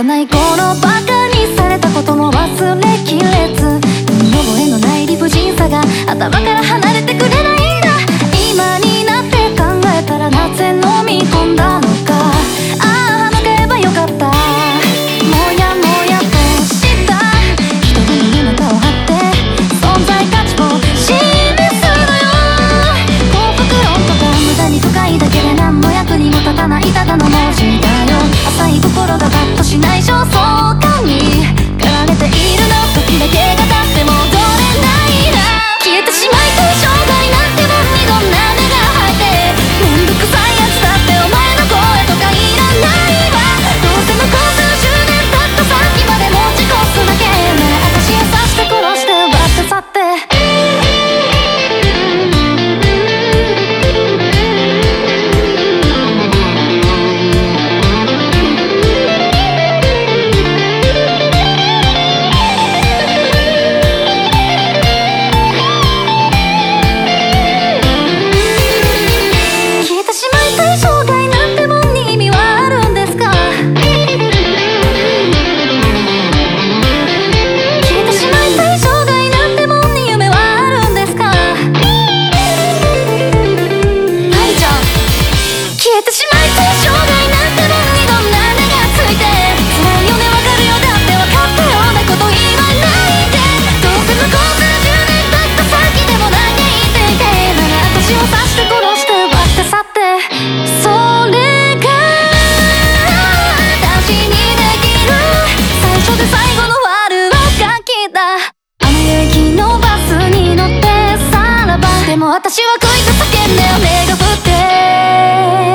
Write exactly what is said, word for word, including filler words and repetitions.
幼い頃バカにされたことも忘れきれず、身に覚えのない理不尽さが頭から離れてくれないんだ。今になって考えたらなぜ飲み込んだのか。ああ抜けばよかった。もやもやとした一人に中を張って存在価値を示すのよ。幸福論とか無駄に深いだけで何の役にも立たないただの文字だよ。浅い心がパッとしない焦燥感に駆られているの。時だけが経って戻れないな。消えてしまいたい生涯なんてもにどんな根が生えて、めんどくさいやつだってお前の声とかいらないわ。どうせ向こう数十年経った先まで持ち越すだけなら私を刺して殺して奪って去って。私は恋と叫んで雨が降って